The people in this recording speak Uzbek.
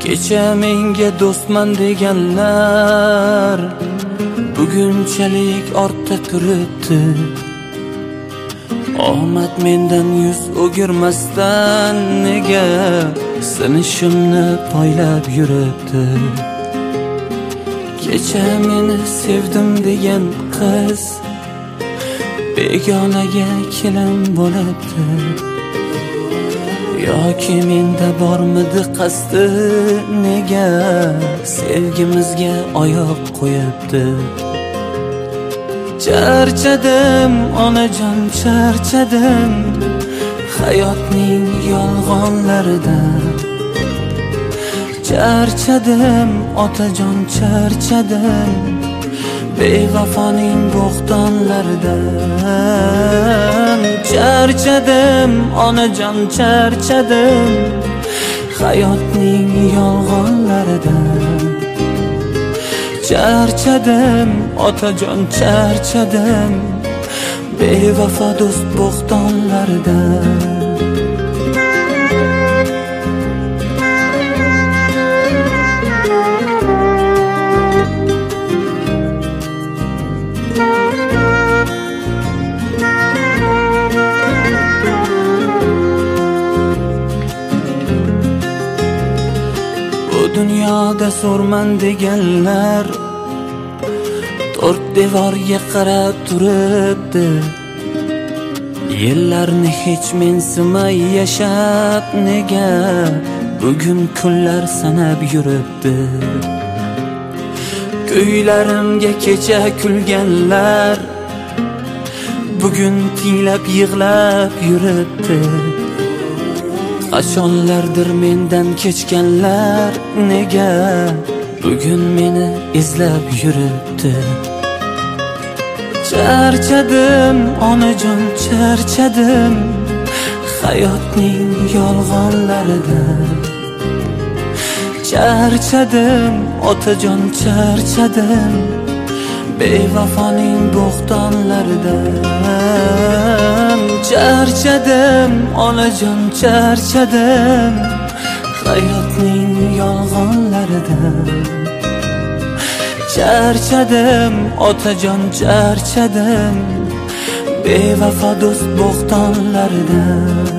Kecha menga do'stman deganlar bugunchalik ortda turibdi. Omad mendan yuz o'girmasdan nega sinishimni poylab yuribdi. Kecha meni sevdim degan qiz begonaga kelin bo'libdi. Yoki menda bormidi qasdi, nega sevgimizga oyoq qo'yibdi. Charchadim onajon, charchadim hayotning yolg'onlaridan. Charchadim otajon, charchadim bevafoning bo'xtonlaridan. Charchadim onajon, charchadim hayotning yolg'onlaridan. Charchadim otajon, charchadim bevafo do'st bo'xtonlaridan. Dunyoda so'rman deganlar to'rt devorga qarab turibdi. Yillarni hech mensimay yashab, nega bugun kunlar sanab yuribdi. Ko'ylarimga kecha kulganlar bugun tinglab yig'lab yuribdi. Qachonlardir mendan kechganlar nega bugun meni izlab yuribdi. Charchadim onajon, charchadim hayotning yolg'onlaridan. Charchadim otajon, charchadim bevafoning bo'xtonlaridan. Charchadim onajon, charchadim hayotning yolg'onlaridan. Charchadim otajon, charchadim bevafo do'st bo'xtonlaridan.